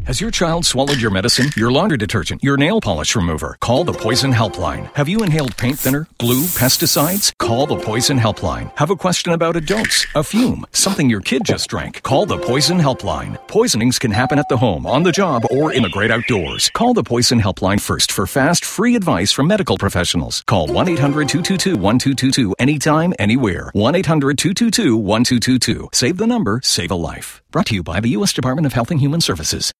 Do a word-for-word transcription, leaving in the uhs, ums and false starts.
Has your child swallowed your medicine, your laundry detergent, your nail polish remover? Call the Poison Helpline. Have you inhaled paint thinner, glue, pesticides? Call the Poison Helpline. Have a question about a dose, a fume, something your kid just drank? Call the Poison Helpline. Poisonings can happen at the home, on the job, or in the great outdoors. Call the Poison Helpline first for fast, free advice from medical professionals. Call one eight hundred two two two one two two two anytime, anywhere. one eight hundred two two two one two two two. Save the number, save a life. Brought to you by the U S Department of Health and Human Services.